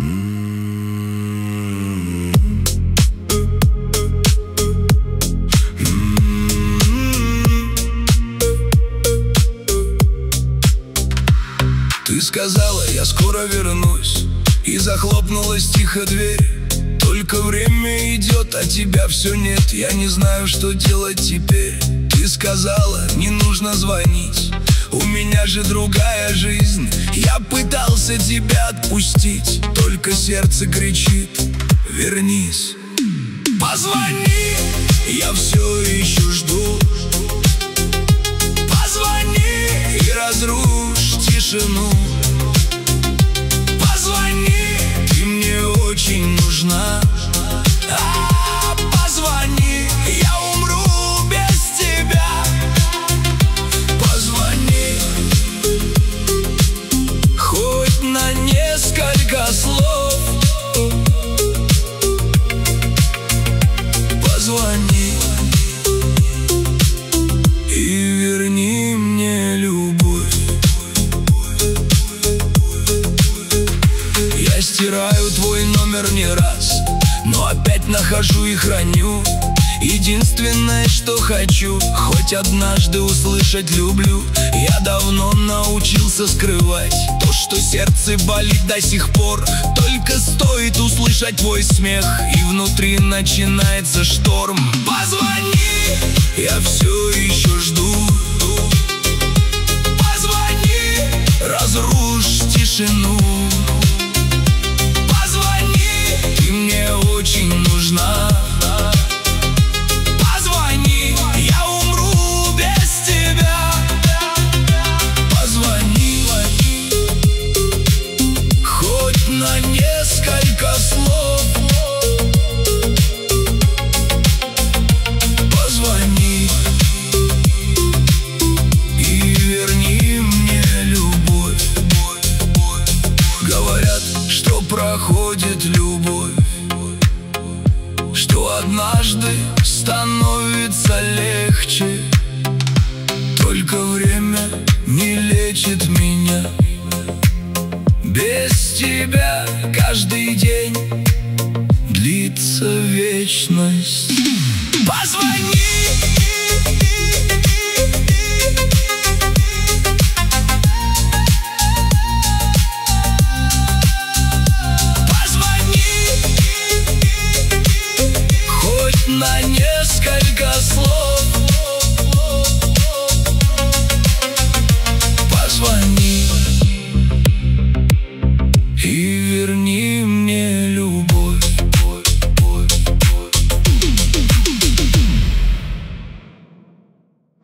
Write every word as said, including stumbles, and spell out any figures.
Ты сказала, я скоро вернусь, и захлопнулась тихо дверь. Только время идет, а тебя все нет. Я не знаю, что делать теперь. Ты сказала, не нужно звонить, у меня же другая жизнь. Я пытался тебя отпустить, только сердце кричит: вернись. Позвони, я все еще жду. Позвони и разрушь тишину. Позвони, ты мне очень нужна. А, позвони, я умру без тебя. Позвони, хоть на несколько слов. Позвони и верни мне любовь. Я стираю твой номер не раз, но опять нахожу и храню. Единственное, что хочу, хоть однажды услышать люблю. Я давно научился скрывать то, что сердце болит до сих пор. Только стоит услышать твой смех, и внутри начинается шторм. Позвони, я все еще жду. Позвони, разрушь тишину. Позвони, ты мне очень нужна. Позвони, я умру без тебя. Позвони, хоть на несколько слов. Позвони и верни мне любовь. Говорят, что проходит любовь, что однажды становится легче. Только время не лечит меня. Без тебя каждый день длится вечность. Позвони.